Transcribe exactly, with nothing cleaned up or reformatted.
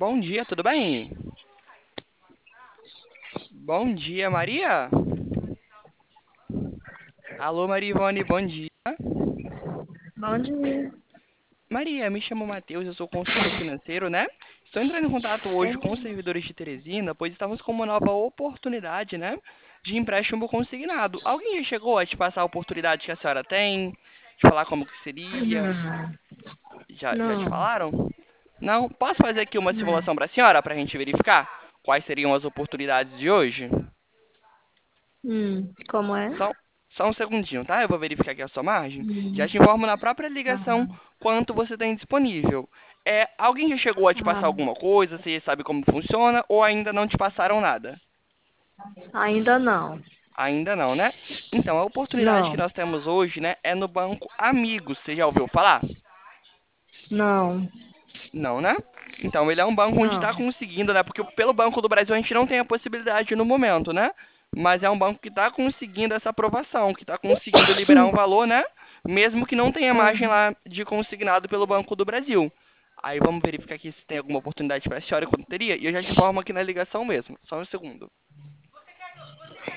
Bom dia, tudo bem? Bom dia, Maria? Alô, Maria Ivone, bom dia. Bom dia. Maria, me chamo Matheus, eu sou consultor financeiro, né? Estou entrando em contato hoje com os Sim. servidores de Teresina, pois estamos com uma nova oportunidade, né? De empréstimo consignado. Alguém já chegou a te passar a oportunidade que a senhora tem? De falar como que seria? Não, Já, já te não, falaram? Não? Posso fazer aqui uma não. simulação para a senhora, para a gente verificar quais seriam as oportunidades de hoje? Hum, como é? Só, só um segundinho, tá? Eu vou verificar aqui a sua margem. Já Hum, te informo na própria ligação ah, quanto você tem disponível. É, alguém já chegou a te passar ah, alguma coisa? Você sabe como funciona? Ou ainda não te passaram nada? ainda não. Ainda não, né? Então, a oportunidade que Não, nós temos hoje, né, é no Banco Amigos. Você já ouviu falar? não, Não, né? Então, ele é um banco onde não. está conseguindo, né? Porque pelo Banco do Brasil a gente não tem a possibilidade no momento, né? Mas é um banco que está conseguindo essa aprovação, que está conseguindo liberar um valor, né? Mesmo que não tenha margem Hum, lá de consignado pelo Banco do Brasil. Aí vamos verificar aqui se tem alguma oportunidade para a senhora quanto teria. E eu já te informo aqui na ligação mesmo. Só um segundo.